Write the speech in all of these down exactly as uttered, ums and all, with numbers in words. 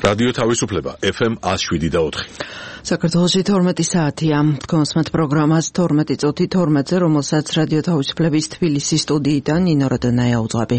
რადიო თავისუფლება ეფ ემ one oh seven და four. საქართველოში თორმეტი საათია. კონსმეთ პროგრამას თორმეტი წუთი თორმეტზე, რომელსაც რადიო თავისუფლების თბილისის სტუდიიდან ნინო როდონაია უძღვები.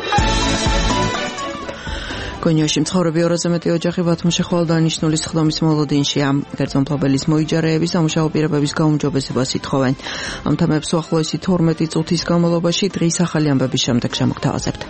გონიოში მცხოვრები ორ ათასზე მეტი ოჯახი ბათუმში ხვალ დანიშნული სხდომის მოლოდინშია. კერძომფლობელის მოიჯარეები სამუშაო პირობების გაუმჯობესებას ითხოვენ. ამ თემებს უახლოესი თორმეტი წუთის განმავლობაში დღის ახალი ამბების შემდეგ შემოგთავაზებთ.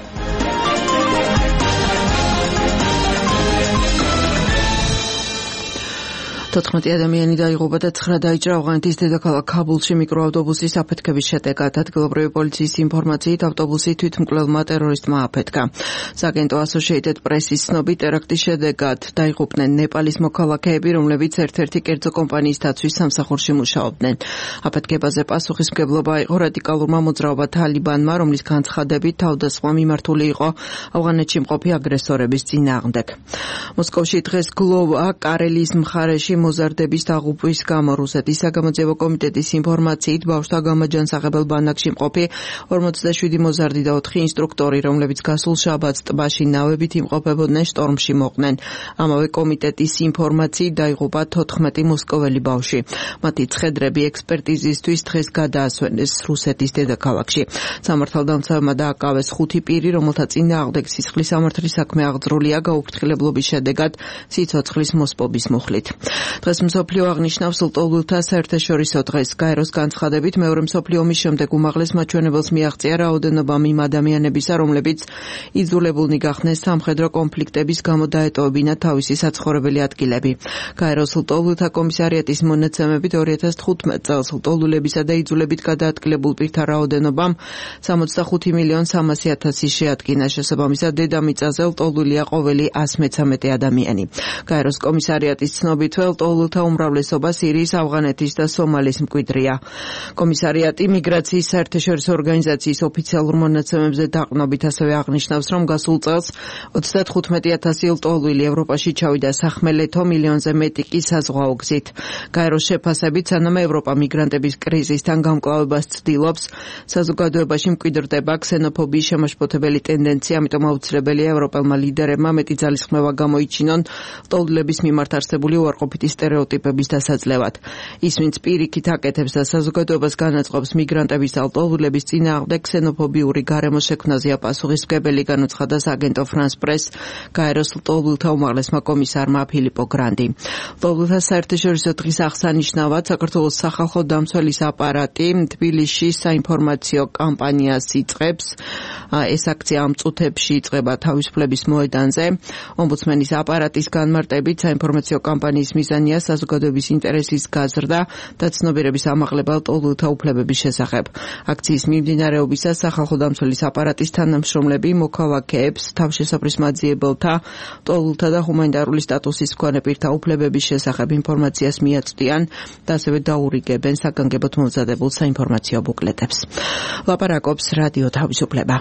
თოთხმეტი ადამიანი დაიღუპა და ცხრა დაიჭრა ავღანეთის დედაქალაქ ქაბულში მიკროავტობუსის აფეთქების შედეგად. ადგილობრივი პოლიციის ინფორმაციით ავტობუსი თვითმკვლელმა ტერორისტმა აფეთქა. სააგენტო Associated Press-ის ცნობით ტერაქტის შედეგად დაიღუპნენ ნეპალის მოქალაქეები, რომლებიც ერთ-ერთი კერძო კომპანიის დაცვის სამსახურში მუშაობდნენ. აფეთქებაზე პასუხისმგებლობა იყო რადიკალურმა მოძრაობა თალიბანმა, რომლის განცხადებით თავდასხმა მიმართული იყო ავღანეთში მყოფი აგრესორების წინააღმდეგ. მოსკოვში დღეს გლოვა კარელიის მხარეში მოზარდების დაღუპვის გამო რუსეთის საგამოძიებო კომიტეტის ინფორმაციით ბავშვთა გამაჯანსაღებელ ბანაკში მყოფი ორმოცდაშვიდი მოზარდი და ოთხი ინსტრუქტორი, რომლებიც გასულ შაბათს ტბაში ნავებით იმყოფებოდნენ, შტორმში მოყნენ. ამავე კომიტეტის ინფორმაციით დაიღუპა თოთხმეტი მოსკოველი ბავშვი. მათი ცხედრები ექსპერტიზისთვის დღეს გადაასვენეს რუსეთის დედაქალაქში. სამართალდამცავებმა დააკავეს ხუთი პირი, რომელთა წინააღმდეგ სისხლის სამართლის საქმე აღძრულია გაუფრთხილებლობის შედეგად სიცოცხლის მოსპობის მუხლით. დღეს მსოფლიო აღნიშნავს ლტოლვილთა საერთაშორისო დღეს. გაეროს განცხადებით მეორე მსოფლიო ომის შემდეგ უმაღლეს მაჩვენებელს მიაღწია რაოდენობამ იმ ადამიანებისა, რომლებიც იძულებულნი გახდნენ სამხედრო კონფლიქტების გამო დაეტოვებინათ თავისი საცხოვრებელი ადგილები. გაეროს ლტოლვილთა კომისარიატის მონაცემებით ორი ათას თხუთმეტ წელს ლტოლვილებისა და იძულებით გადაადგილებულ პირთა რაოდენობამ სამოცდახუთი მილიონი სამასი ათასი შეადგინა. შესაბამისად დედამიწაზე ლტოლვილია ყოველი ას მეცამეტე ადამიანი. გაეროს კომისარიატის ცნობით ლტოლვილთა უმრავლესობა სირიის, ავღანეთის და სომალის მკვიდრია. კომისარიატი მიგრაციის საერთაშორისო ორგანიზაციის ოფიციალურ მონაცემებზე დაყრდნობით ასევე აღნიშნავს, რომ გასულ წელს ოცდათხუთმეტი ათასი ლტოლვილი ევროპაში ჩავიდა სახმელეთო, მილიონზე მეტი კი საზღვაო გზით. გაეროს შეფასებით, სანამ ევროპა მიგრანტების კრიზისთან გამკლავებას ცდილობს, საზოგადოებაში მკვიდრდება ქსენოფობიის შემაშფოთებელი ტენდენცია, ამიტომ აუცილებელია ევროპელმა ლიდერებმა მეტი ძალისხმევა გამოიჩინონ ლტოლვილების მიმართ არსებული უარყოფითი სტერეოტიპების დასაძლევად. ის, ვინც პირიქით აკეთებს და საზოგადოებას განაწყობს მიგრანტების და ლტოლვილების წინააღმდეგ ქსენოფობიური გარემოს შექმნაზეა პასუხისმგებელი, განუცხადა სააგენტო France Press გაეროს ლტოლვილთა უმაღლესმა კომისარმა ფილიპო გრანდი. ლტოლვილთა საერთაშორისო დღის აღსანიშნავად საქართველოს სახალხო დამცველის აპარატი თბილისში საინფორმაციო კამპანიას იწყებს. ეს აქცია ამ წუთებში იწყება თავისუფლების მოედანზე. ომბუდსმენის აპარატის განმარტებით საინფორმაციო კამპანიის მიზანია საზოგადოების ინტერესის გაზრდა და ცნობიერების ამაღლება ლტოლვილთა უფლებების შესახებ. აქციის მიმდინარეობისას სახალხო დამცველის აპარატის თანამშრომლები მოქალაქეებს, თავშესაფრის მაძიებელთა, ლტოლვილთა და ჰუმანიტარული სტატუსის მქონე პირთა უფლებების შესახებ ინფორმაციას მიაწვდიან და ასევე დაურიგებენ საგანგებოდ მომზადებულ საინფორმაციო ბუკლეტებს. ლაპარაკობს რადიო თავისუფლება.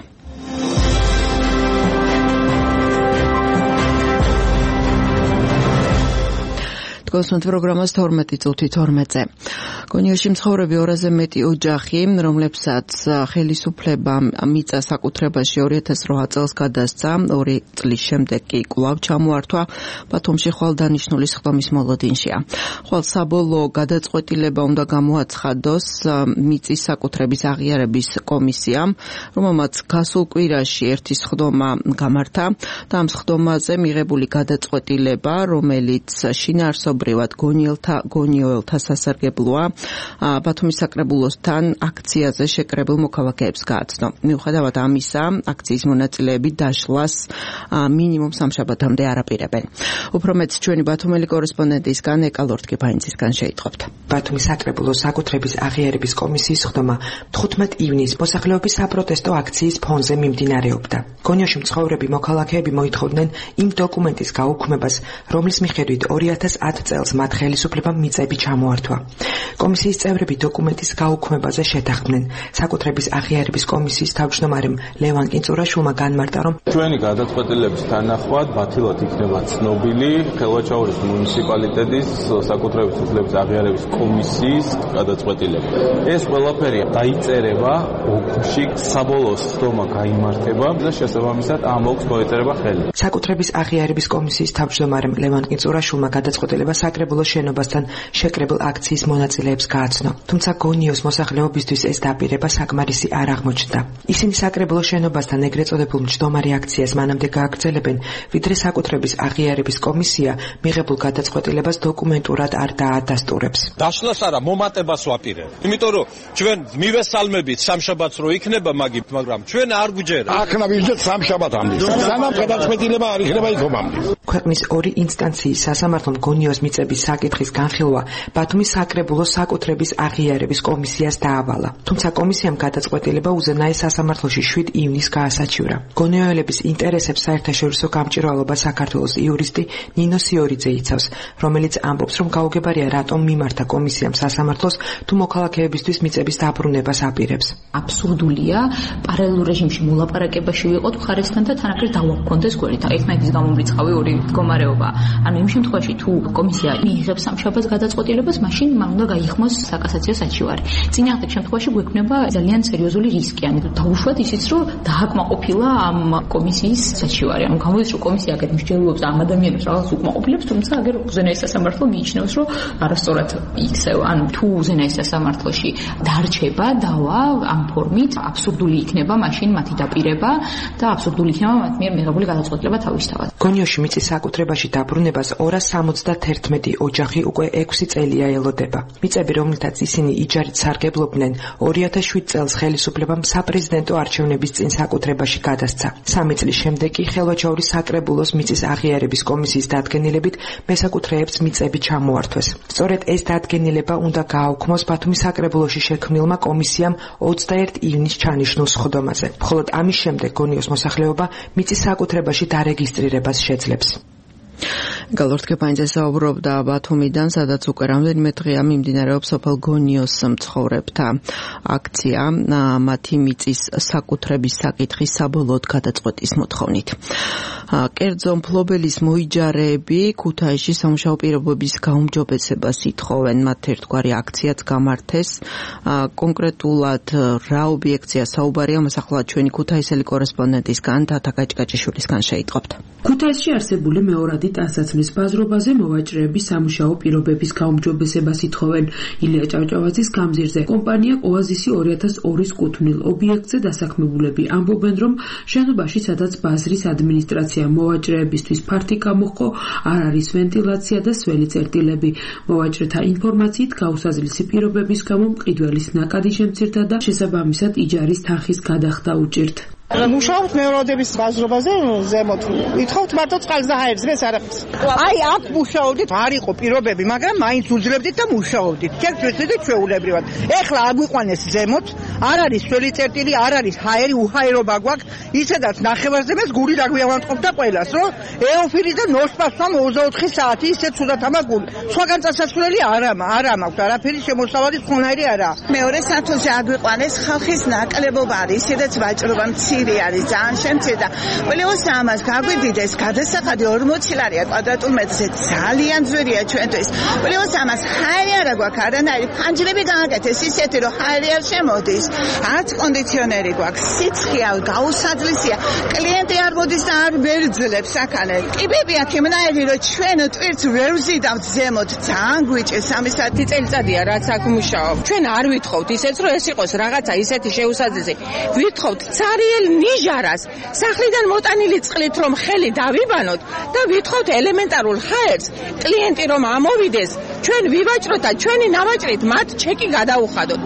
კონსმეთ პროგრამას თორმეტი წუთი თორმეტზე. გონიოში მცხოვრები ორ ათასზე მეტი ოჯახი, რომლებსაც ხელისუფლებამ მიწა საკუთრებაში ორი ათას რვა წელს გადასცა, ორი წლის შემდეგ კი კვლავ ჩამოართვა ბათუმში ხვალ დანიშნული სხდომის მოლოდინშია. ხვალ საბოლოო გადაწყვეტილება უნდა გამოაცხადოს მიწის საკუთრების აღიარების კომისიამ, რომელმაც გასულ კვირაში ერთი სხდომა გამართა და ამ სხდომაზე მიღებული გადაწყვეტილება, რომელიც შინაარსობრივად გონიელთა გონიოელთა სასარგებლოა, ბათუმის საკრებულოსთან აქციაზე შეკრებილ მოქალაქეებს გააცნო. მიუხედავად ამისა, აქციის მონაწილეები დაშლას მინიმუმ სამშაბათამდე არაპირებენ. უფრო მეტს ჩვენი ბათუმელი კორესპონდენტისგან ეკა ლორთქიფაინცისგან შეიტყობთ. ბათუმის საკრებულოს საკუთრების აღიარების კომისიის სხდომა თხუთმეტ ივნის მოსახლეობის საპროტესტო აქციის ფონზე მიმდინარეობდა. გონიოში მცხოვრები მოქალაქეები მოითხოვდნენ იმ დოკუმენტის გაუქმებას, რომლის მიხედვით ორი ათას ათ წელს მათ ხელისუფლებამ მიწები ჩამოართვა. კომისიის წევრები დოკუმენტის გაუქმებაზე შეთანხმდნენ. საკუთრების აღიარების კომისიის თავმჯდომარემ ლევან კინწურაშვილმა განმარტა, რომ ჩვენი გადაწყვეტილების თანახმად ბათილად იქნება ცნობილი ხელვაჩაურის მუნიციპალიტეტის საკუთრების უფლების აღიარების კომისიის გადაწყვეტილება. ეს ყველაფერი დაიწერება ოგში, საბოლოო სხდომა გაიმართება და შესაბამისად ამ ოგს მოეწერება ხელი. საკუთრების აღიარების კომისიის თავმჯდომარემ ლევან კინწურაშვილმა გადაწყვეტილება საკრებულოს შენობასთან შეკრებილ აქციის მონაწილეებს გააცნო. თუმცა გონიოს მოსახლეობისთვის ეს დაპირება საკმარისი არ აღმოჩნდა. ისინი საკრებულოს შენობასთან ეგრეთ წოდებულ მჯდომარე აქციას მანამდე გააგრძელებენ, ვიდრე საკუთრების აღიარების კომისია მიღებულ გადაწყვეტილებას დოკუმენტურად არ დაადასტურებს. დაშლას არა, მომატებას ვაპირებ. იმიტომ რომ ჩვენ მივესალმებით სამშაბათს რო იქნება მაგით, მაგრამ ჩვენ არ გვჯერა. აქნა ვიждეთ სამშაბათამდე. სანამ გადაწყვეტილება არ იქნება იქომამდე. ქვეყნის ორი ინსტანციის სასამართლომ გონიოს მიწების საკითხის განხილვა ბათუმის საკრებულოს საკუთრების აღიარების კომისიას დაავალა. თუმცა კომისიამ გადაწყვეტილება უზენაეს სასამართლოში შვიდ ივნისს გაასაჩივრა. გონიოელების ინტერესებს საერთაშორისო გამჭირვალობა საქართველოს იურისტი ნინო სიორიძე იცავს, რომელიც ამბობს, რომ გაუგებარია რატომ მიმართა კომისიამ სასამართლოს თუ მოქალაქეებისთვის მიწების დაბრუნებას აპირებს. აბსურდულია პარალელურ რეჟიმში მოლაპარაკებაში ვიყოთ მხარესთან და თანაკლით დავაგვქონდეს გვერდით. ერთმანეთის გამომრიცხავი ორი მდგომარეობა. ანუ იმ შემთხვევაში თუ კომისია მიიღებს სამშაბათს გადაწყვეტილებას, მაშინ მან უნდა გაიხმოს საკასაციო საჩივარი. წინააღმდეგ შემთხვევაში გვექნება ძალიან სერიოზული რისკი. ანუ დაუშვათ ისიც, რომ დააკმაყოფილა ამ კომისიის საჩივარი. ანუ გამოდის, რომ კომისია აქეთ მსჯელობს და ამ ადამიანებს რაღაც უკმაყოფილებს, თუმცა აგერ უზენაეს სასამართლო მიიჩნევს, რომ არასწორად იქცევა. ანუ თუ უზენაეს სასამართლოში დარჩება დავა ამ ფორმით, აბსურდული იქნება მაშინ მათი დაპირება და აბსურდული იქნება მათ მიერ მიღებული გადაწყვეტილება თავისთავად. გონიოში მიწის საკუთრებაში დაბრუნებას ორას სამოცდათერთმეტი ოჯახი უკვე ექვსი წელია ელოდება. მიწები, რომლითაც ისინი იჯარით სარგებლობდნენ, ორი ათას შვიდ წელს ხელისუფლებამ საპრეზიდენტო არჩევნების წინ საკუთრებაში გადასცა. სამი წლის შემდეგ კი ხელვაჩაურის საკრებულოს მიწის აღიარების კომისიის დადგენილებით მესაკუთრეებს მიწები ჩამოართვეს. სწორედ ეს დადგენილება უნდა გააუქმოს ბათუმის საკრებულოში შექმნილმა კომისიამ ოცდაერთი ივნისს ჩანიშნულ სხდომაზე. მხოლოდ ამის შემდეგ გონიოს მოსახლეობა მიწის საკუთრებაში დარეგისტრირებას შეძლებს. გალორთქეპანიძე საუბრობდა ბათუმიდან, სადაც უკვე რამდენიმე დღეა მიმდინარეობს სოფელ გონიოს მცხოვრებთა აქცია მათი მიწის საკუთრების საკითხის საბოლოოდ გადაწყვეტის მოთხოვნით. კერძო მფლობელის მოიჯარეები ქუთაისში სამუშაო პირობების გაუმჯობესებას ითხოვენ. მათ ერთგვარი აქციაც გამართეს. კონკრეტულად რა ობიექტია საუბარია, მას ახლა ჩვენი ქუთაისელი კორესპონდენტისგან თათა გაჭკაჭიშვილისგან შეიტყობთ. ქუთაისში არსებული მეორადი ტანსაცმლის ბაზრობაზე მოვაჭრეების სამუშაო პირობების გაუმჯობესებას ითხოვენ. ილია ჭავჭავაძის გამზირზე კომპანია ოაზისი ორი ათას ორის კუთვნილ ობიექტზე დასაქმებულები ამბობენ, რომ შენობაში, სადაც ბაზრის ადმინისტრაცია მოვაჭრეებისთვის ფართი გამოჰყო, არ არის ვენტილაცია და სველი წერტილები. მოვაჭრეთა ინფორმაციით გაუსაზრისი პირობების გამო მყიდველის ნაკადი შემცირდა და შესაბამისად იჯარის თანხის გადახდა უჭირთ. მუშაობთ მეურვედების ბაზრობაზე ზემოთ. ითხოვთ მარტო წყალს და ჰაერს, მე არაფერს. აი აქ მუშაობდით, არ იყო პირობები, მაგრამ მაინც უძლებდით და მუშაობდით. შეგწყვეტით ჩვეულებრივად. ეხლა აგვიყვანეს ზემოთ, არ არის სველი წერტილი, არ არის ჰაერი, უჰაერობა გვაქვს. ისედაც ნახევარზემეს გული დაგვიავანტყოფდა ყველას, რომ ეოფილი და ნოსპასთან ოცდაოთხი საათი ისე ცუდად ამა გული. სხვაგან წასასვლელი არა, არა მაქვს, არაფერი შემოსავალი ხონაერი არა. მეორე სართულში აგვიყვანეს ხალხის ნაკლებობა არის, ისედაც ვაჭრობა მცირე არის, ძალიან შემცირდა. ყველოს ამას გაგვიდიდეს გადასახადი ორმოცი ლარია კვადრატულ მეტრზე, ძალიან ძვირია ჩვენთვის. ყველოს ამას ჰაერი არა გვაქვს, არანაირი ფანჯრები გააკეთეს ისეთი, რომ ჰაერი არ შემოდის. არც კონდიციონერი გვაქვს, სიცხეა, გაუსაძლისია. კლიენტი არ მოდის და არ ვერძლებს აქანე. კიბები აქ იმნაირი, რომ ჩვენ ტვირთს ვერ ვზიდავთ ზემოთ, ძალიან გვიჭირს ამის ათი წელიწადია, რაც აქ მუშაობ. ჩვენ არ ვითხოვთ ისეც, რომ ეს იყოს რაღაცა ისეთი შეუსაძლესი. ვითხოვთ цариელ ნიჟარას, სახლიდან მოტანილი წყლით რომ ხელი დავიბანოთ და ვითხოვთ ელემენტარულ ჰაერს, კლიენტი რომ ამოვიდეს, ჩვენ ვივაჭროთ და ჩვენი ნავაჭრით მათ ჩეკი გადაუხადოთ.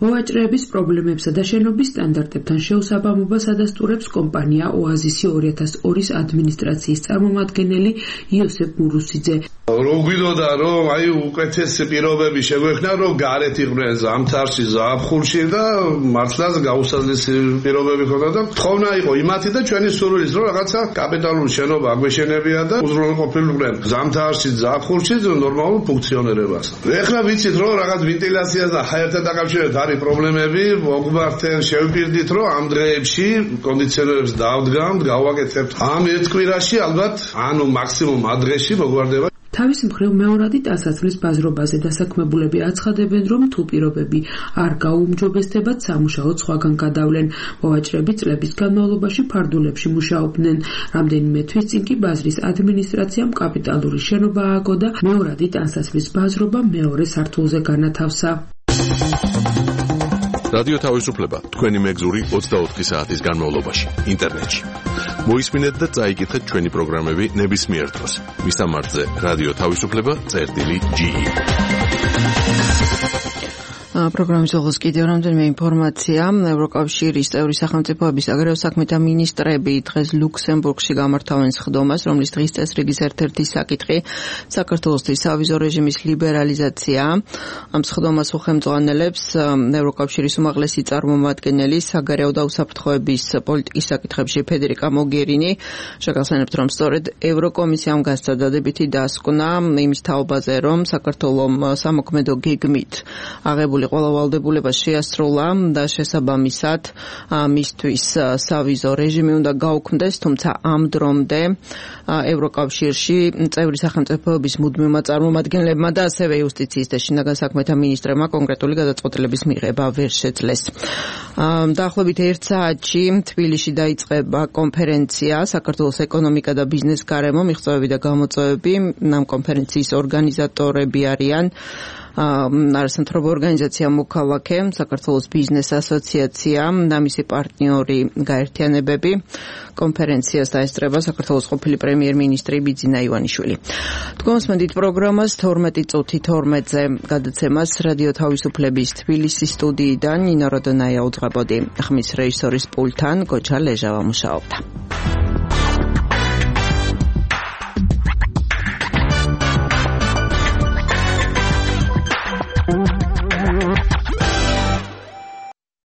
მოვაჭრეების პრობლემებსა და შენობის სტანდარტებთან შეუსაბამობას ადასტურებს კომპანია ოაზისი ორი ათას ორის ადმინისტრაციის წარმომადგენელი იოსებ მურუსიძე. Რომ გვიდოდა რომ აი უკეთესი პირობები შეგვექნა რომ გარეთ იყვნენ ზამთარში ზაფხულში და მართლაც გაუსაზრისი პირობები ჰქონდა და თხოვნა იყო იმათი და ჩვენი სურვილის რომ რაღაცა კაპიტალური შენობა აგვეშენებია და უზრუნველყოფილიყვნენ ზამთარში ზაფხულში ნორმალურ ფუნქციონირებას. ეხლა ვიცით რომ რაღაც ვენტილაციას და ჰაერთან დაკავშირებით არის პრობლემები, მოგვართენ შევპირდით რომ ამ დღეებში კონდიციონერებს დავდგამთ, გავაკეთებთ. ამ ერთ კვირაში ალბათ ანუ მაქსიმუმ ამ დღეში მოგვარდება. თავის მხრივ მეორადი ტანსაცმლის ბაზრობაზე დასაქმებულები აცხადებენ, რომ თუ პირობები არ გაუმჯობესდებათ, სამუშაოდ სხვაგან გადავლენ. მოვაჭრეები წლების განმავლობაში ფარდულებში მუშაობდნენ. რამდენიმე თვის წინ კი ბაზრის ადმინისტრაციამ კაპიტალური შენობა ააგო და მეორადი ტანსაცმლის ბაზრობა მეორე სართულზე განათავსა. რადიო თავისუფლება თქვენი მეგზური ოცდაოთხი საათის განმავლობაში ინტერნეტში. მოისმინეთ და წაიკითხეთ ჩვენი პროგრამები ნებისმიერ დროს. მისამართზე რადიო თავისუფლება წერტილი ჯი ი. პროგრამის ოღონდ კიდევ რამდენიმე ინფორმაცია. ევროკავშირის წევრი სახელმწიფოების საგარეო საქმეთა მინისტრები დღეს ლუქსემბურგში გამართავენ სხდომას, რომლის დღის წესრიგის ერთ-ერთი საკითხი საქართველოსთვის სავიზო რეჟიმის ლიბერალიზაცია. ამ სხდომას უხელმძღვანელებს ევროკავშირის უმაღლესი წარმომადგენელი საგარეო და უსაფრთხოების პოლიტიკის საკითხებში ფედერიკა მოგერინი. შეგახსენებთ, რომ სწორედ ევროკომისიამ გასცა დადებითი დასკვნა იმის თაობაზე, რომ საქართველოს სამოქმედო გეგმით აღებული ყველა ვალდებულება შეასრულა და შესაბამისად მისთვის სავიზო რეჟიმი უნდა გაუქმდეს, თუმცა ამ დრომდე ევროკავშირში წევრი სახელმწიფოების მუდმივმა წარმომადგენლებმა და ასევე იუსტიციის და შინაგან საქმეთა მინისტრებმა კონკრეტული გადაწყვეტილების მიღება ვერ შეძლეს. დაახლოებით ერთ საათში თბილისში დაიწყება კონფერენცია საქართველოს ეკონომიკა და ბიზნეს გარემო, მიღწევები და გამოწვევები. ამ კონფერენციის ორგანიზატორები არიან არასამთავრობო ორგანიზაცია მოქალაქე, საქართველოს ბიზნეს ასოციაცია და მისი პარტნიორი გაერთიანებები. კონფერენციას დაესწრება საქართველოს ყოფილი პრემიერ-მინისტრი ბიძინა ივანიშვილი. თქვენსმენდით პროგრამას თორმეტი წუთი თორმეტზე გადაცემას რადიო თავისუფლების თბილისის სტუდიიდან ნინო როდონაია უძღვებოდი. ხმის რეჟისორის პულტთან გოჩა ლეჟავა მუშაობდა.